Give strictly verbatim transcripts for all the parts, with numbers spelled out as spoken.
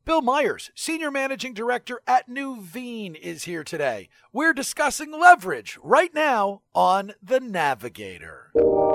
Bill Myers, Senior Managing Director at Nuveen, is here today. We're discussing leverage right now on The Navigator.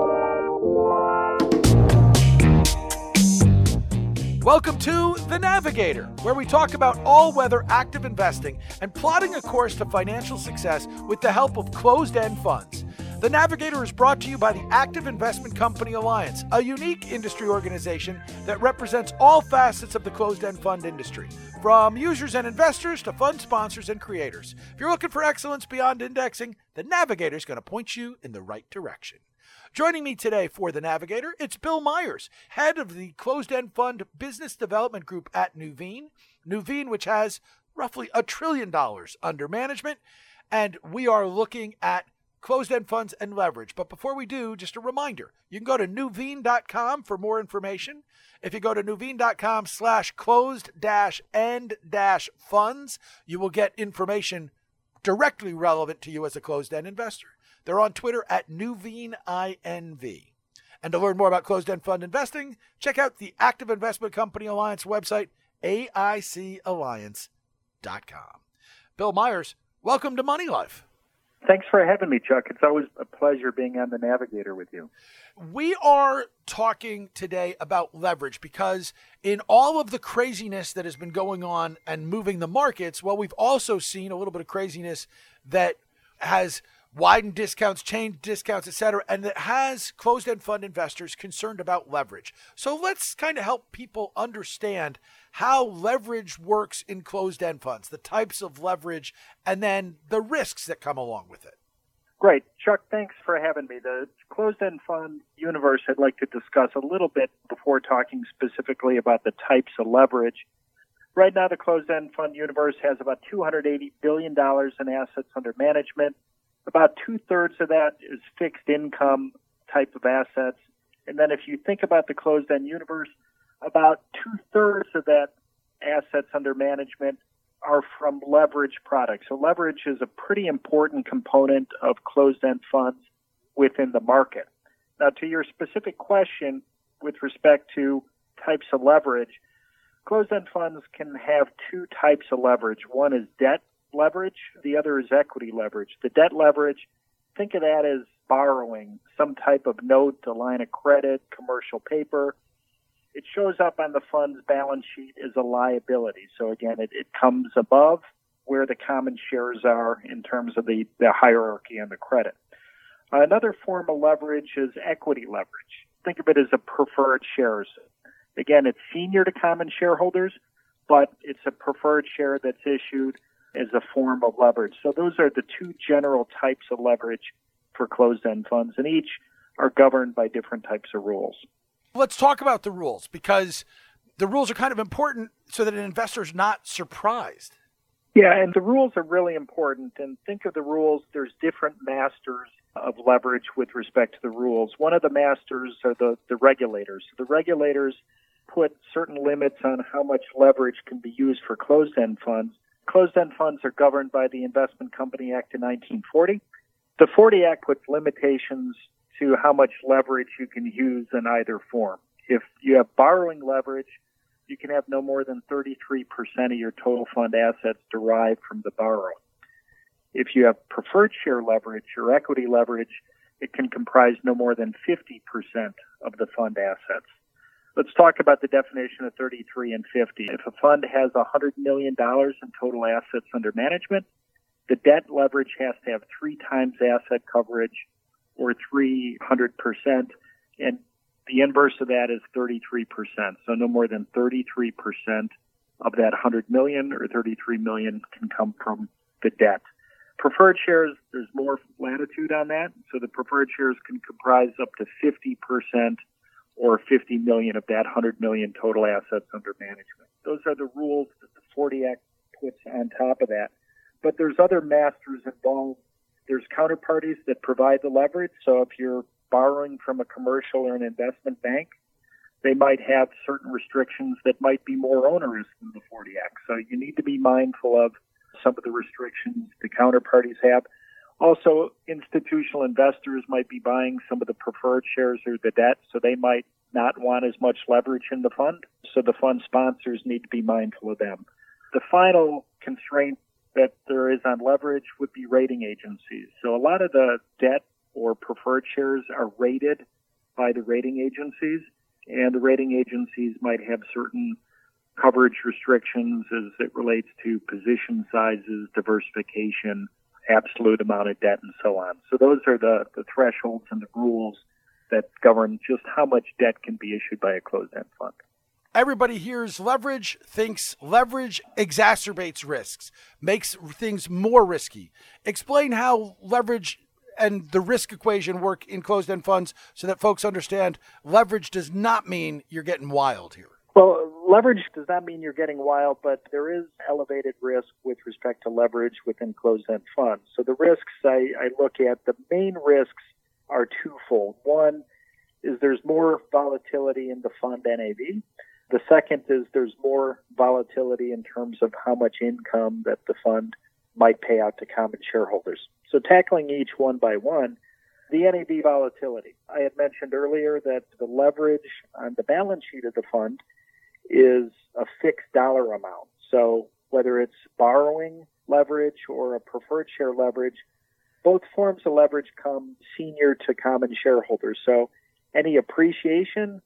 Welcome to The Navigator, where we talk about all-weather active investing and plotting a course to financial success with the help of closed-end funds. The Navigator is brought to you by the Active Investment Company Alliance, a unique industry organization that represents all facets of the closed-end fund industry, from users and investors to fund sponsors and creators. If you're looking for excellence beyond indexing, the Navigator is going to point you in the right direction. Joining me today for The Navigator, it's Bill Myers, head of the closed-end fund business development group at Nuveen. Nuveen, which has roughly a trillion dollars under management, and we are looking at closed-end funds and leverage. But before we do, just a reminder, you can go to nuveen dot com for more information. If you go to nuveen dot com slash closed dash end dash funds, you will get information directly relevant to you as a closed-end investor. They're on Twitter at NuveenInv. And to learn more about closed-end fund investing, check out the Active Investment Company Alliance website, A I C alliance dot com. Bill Myers, welcome to Money Life. Thanks for having me, Chuck. It's always a pleasure being on The Navigator with you. We are talking today about leverage because in all of the craziness that has been going on and moving the markets, well, we've also seen a little bit of craziness that has widened discounts, changed discounts, et cetera, and that has closed-end fund investors concerned about leverage. So let's kind of help people understand how leverage works in closed-end funds, the types of leverage, and then the risks that come along with it. Great. Chuck, thanks for having me. The closed-end fund universe I'd like to discuss a little bit before talking specifically about the types of leverage. Right now, the closed-end fund universe has about two hundred eighty billion dollars in assets under management. About two-thirds of that is fixed income type of assets. And then if you think about the closed-end universe, about two-thirds of that assets under management are from leverage products. So leverage is a pretty important component of closed-end funds within the market. Now, to your specific question with respect to types of leverage, closed-end funds can have two types of leverage. One is debt leverage. The other is equity leverage. The debt leverage, think of that as borrowing some type of note, a line of credit, commercial paper. It shows up on the fund's balance sheet as a liability. So again, it, it comes above where the common shares are in terms of the, the hierarchy on the credit. Uh, another form of leverage is equity leverage. Think of it as a preferred shares. Again, it's senior to common shareholders, but it's a preferred share that's issued as a form of leverage. So those are the two general types of leverage for closed-end funds, and each are governed by different types of rules. Let's talk about the rules, because the rules are kind of important so that an investor is not surprised. Yeah, and the rules are really important. And think of the rules, there's different masters of leverage with respect to the rules. One of the masters are the, the regulators. The regulators put certain limits on how much leverage can be used for closed-end funds. Closed-end funds are governed by the Investment Company Act of nineteen forty. The forty Act puts limitations to how much leverage you can use in either form. If you have borrowing leverage, you can have no more than thirty-three percent of your total fund assets derived from the borrowing. If you have preferred share leverage or equity leverage, it can comprise no more than fifty percent of the fund assets. Let's talk about the definition of thirty-three and fifty. If a fund has one hundred million dollars in total assets under management, the debt leverage has to have three times asset coverage or three hundred percent, and the inverse of that is thirty-three percent. So no more than thirty-three percent of that one hundred million dollars or thirty-three million dollars can come from the debt. Preferred shares, there's more latitude on that. So the preferred shares can comprise up to fifty percent or fifty million dollars of that one hundred million dollars total assets under management. Those are the rules that the forty Act puts on top of that. But there's other masters involved. There's counterparties that provide the leverage. So if you're borrowing from a commercial or an investment bank, they might have certain restrictions that might be more onerous than the forty Act. So you need to be mindful of some of the restrictions the counterparties have. Also, institutional investors might be buying some of the preferred shares or the debt, so they might not want as much leverage in the fund. So the fund sponsors need to be mindful of them. The final constraint that there is on leverage would be rating agencies. So a lot of the debt or preferred shares are rated by the rating agencies, and the rating agencies might have certain coverage restrictions as it relates to position sizes, diversification, absolute amount of debt, and so on. So those are the, the thresholds and the rules that govern just how much debt can be issued by a closed-end fund. Everybody hears leverage, thinks leverage exacerbates risks, makes things more risky. Explain how leverage and the risk equation work in closed-end funds so that folks understand leverage does not mean you're getting wild here. Well, leverage does not mean you're getting wild, but there is elevated risk with respect to leverage within closed-end funds. So the risks I, I look at, the main risks are twofold. One is there's more volatility in the fund N A V. The second is there's more volatility in terms of how much income that the fund might pay out to common shareholders. So tackling each one by one, the N A V volatility. I had mentioned earlier that the leverage on the balance sheet of the fund is a fixed dollar amount. So whether it's borrowing leverage or a preferred share leverage, both forms of leverage come senior to common shareholders. So any appreciation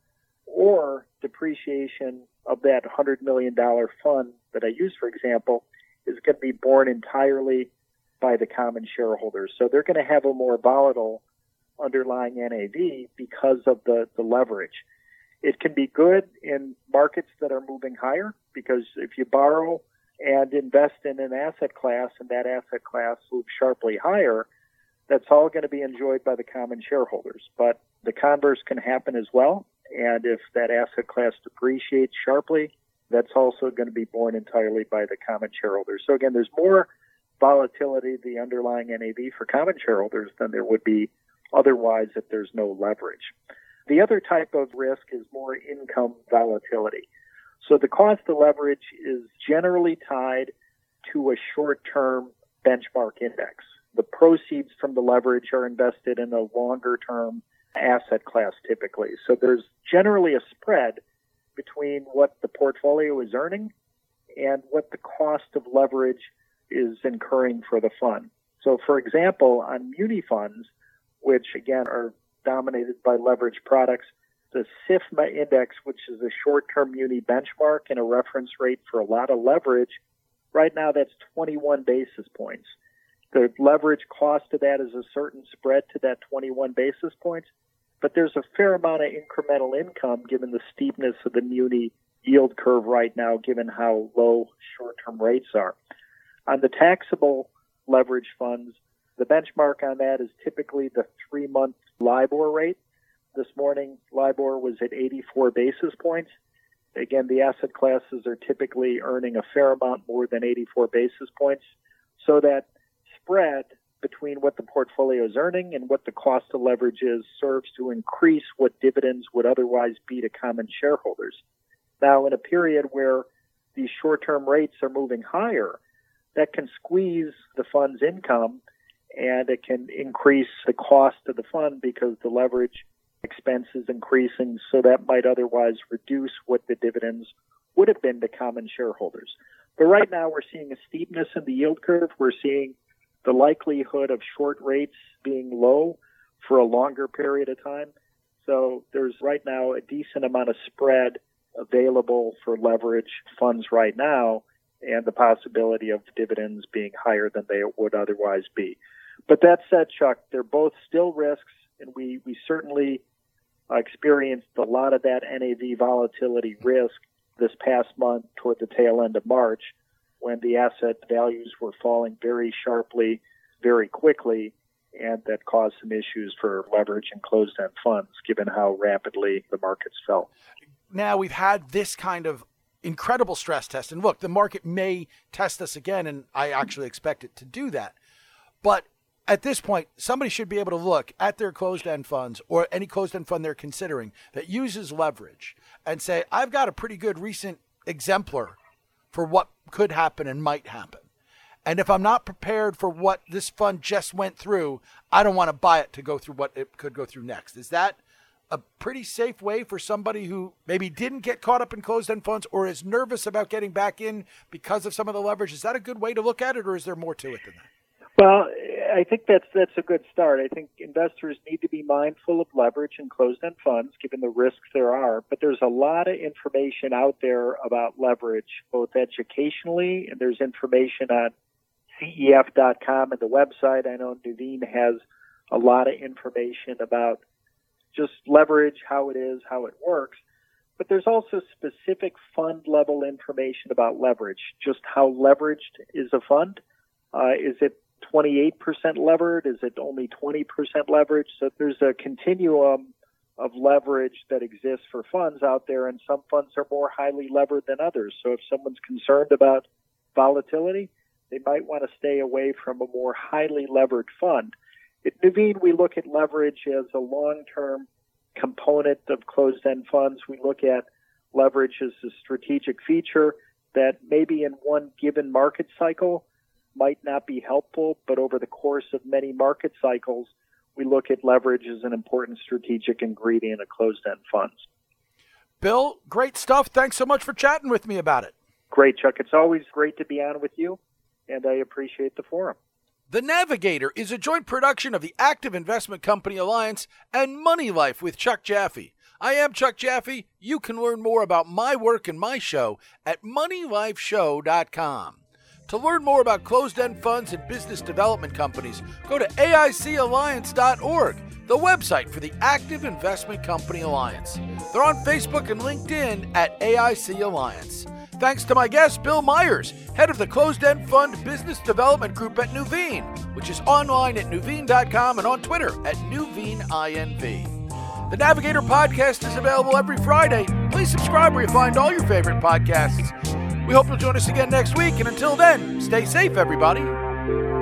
or depreciation of that one hundred million dollars fund that I use, for example, is going to be borne entirely by the common shareholders. So they're going to have a more volatile underlying N A V because of the, the leverage. It can be good in markets that are moving higher, because if you borrow and invest in an asset class and that asset class moves sharply higher, that's all going to be enjoyed by the common shareholders. But the converse can happen as well. And if that asset class depreciates sharply, that's also going to be borne entirely by the common shareholders. So again, there's more volatility, the underlying N A V for common shareholders than there would be otherwise if there's no leverage. The other type of risk is more income volatility. So the cost of leverage is generally tied to a short-term benchmark index. The proceeds from the leverage are invested in a longer-term asset class typically. So there's generally a spread between what the portfolio is earning and what the cost of leverage is incurring for the fund. So for example, on muni funds, which again are dominated by leverage products, the S I F M A index, which is a short-term muni benchmark and a reference rate for a lot of leverage, right now that's twenty-one basis points. The leverage cost of that is a certain spread to that twenty-one basis points, but there's a fair amount of incremental income given the steepness of the muni yield curve right now, given how low short-term rates are. On the taxable leverage funds, the benchmark on that is typically the three-month LIBOR rate. This morning, LIBOR was at eighty-four basis points. Again, the asset classes are typically earning a fair amount more than eighty-four basis points. So that spread between what the portfolio is earning and what the cost of leverage is serves to increase what dividends would otherwise be to common shareholders. Now, in a period where these short-term rates are moving higher, that can squeeze the fund's income and it can increase the cost of the fund because the leverage expense is increasing, so that might otherwise reduce what the dividends would have been to common shareholders. But right now we're seeing a steepness in the yield curve. We're seeing the likelihood of short rates being low for a longer period of time. So there's right now a decent amount of spread available for leverage funds right now, and the possibility of dividends being higher than they would otherwise be. But that said, Chuck, they're both still risks, and we, we certainly uh, experienced a lot of that N A V volatility risk this past month toward the tail end of March, when the asset values were falling very sharply, very quickly, and that caused some issues for leverage and closed-end funds, given how rapidly the markets fell. Now we've had this kind of incredible stress test, and look, the market may test us again, and I actually expect it to do that. But at this point, somebody should be able to look at their closed-end funds or any closed-end fund they're considering that uses leverage and say, I've got a pretty good recent exemplar for what could happen and might happen. And if I'm not prepared for what this fund just went through, I don't want to buy it to go through what it could go through next. Is that a pretty safe way for somebody who maybe didn't get caught up in closed-end funds or is nervous about getting back in because of some of the leverage? Is that a good way to look at it, or is there more to it than that? Well, I think that's that's a good start. I think investors need to be mindful of leverage in closed-end funds, given the risks there are. But there's a lot of information out there about leverage, both educationally, and there's information on C E F dot com and the website. I know Nuveen has a lot of information about just leverage, how it is, how it works. But there's also specific fund-level information about leverage, just how leveraged is a fund. Uh, is it twenty-eight percent levered? Is it only twenty percent leverage? So there's a continuum of leverage that exists for funds out there, and some funds are more highly levered than others. So if someone's concerned about volatility, they might want to stay away from a more highly levered fund. At Nuveen, we look at leverage as a long-term component of closed-end funds. We look at leverage as a strategic feature that maybe in one given market cycle might not be helpful, but over the course of many market cycles, we look at leverage as an important strategic ingredient of closed-end funds. Bill, great stuff. Thanks so much for chatting with me about it. Great, Chuck. It's always great to be on with you, and I appreciate the forum. The Navigator is a joint production of the Active Investment Company Alliance and Money Life with Chuck Jaffe. I am Chuck Jaffe. You can learn more about my work and my show at money life show dot com. To learn more about closed-end funds and business development companies, go to A I C alliance dot org, the website for the Active Investment Company Alliance. They're on Facebook and LinkedIn at A I C Alliance. Thanks to my guest, Bill Myers, head of the Closed-End Fund Business Development Group at Nuveen, which is online at nuveen dot com and on Twitter at nuveen inv. The Navigator podcast is available every Friday. Please subscribe where you find all your favorite podcasts. We hope you'll join us again next week, and until then, stay safe, everybody.